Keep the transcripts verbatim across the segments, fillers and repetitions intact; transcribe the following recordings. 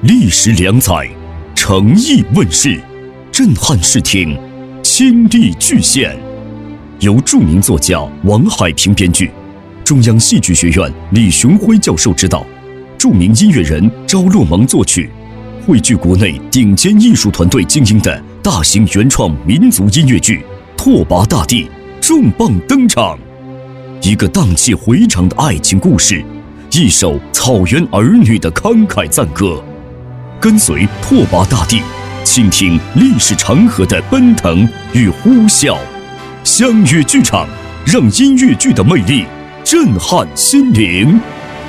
历时两载，诚意问世，震撼视听，倾力巨献。由著名作家王海平编剧，中央戏剧学院李雄辉教授执导，著名音乐人赵洛蒙作曲，汇聚国内顶尖艺术团队精英的大型原创民族音乐剧《拓跋大帝》重磅登场。一个荡气回肠的爱情故事，一首草原儿女的慷慨赞歌，跟随拓跋大帝，倾听历史长河的奔腾与呼啸。相约剧场，让音乐剧的魅力震撼心灵。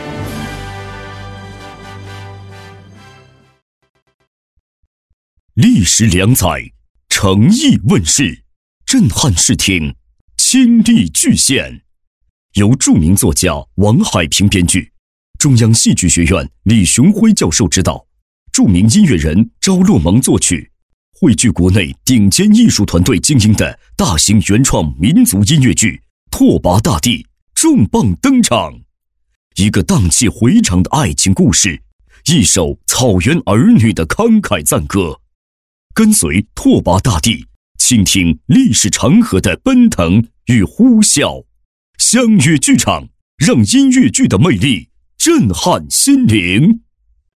历时两载，诚意问世，震撼视听，倾力巨献。由著名作家王海平编剧，中央戏剧学院李雄辉教授执导，著名音乐人赵洛蒙作曲，汇聚国内顶尖艺术团队精英的大型原创民族音乐剧《拓跋大帝》重磅登场。一个荡气回肠的爱情故事，一首草原儿女的慷慨赞歌，跟随拓跋大帝，倾听历史长河的奔腾与呼啸。相约剧场，让音乐剧的魅力震撼心灵。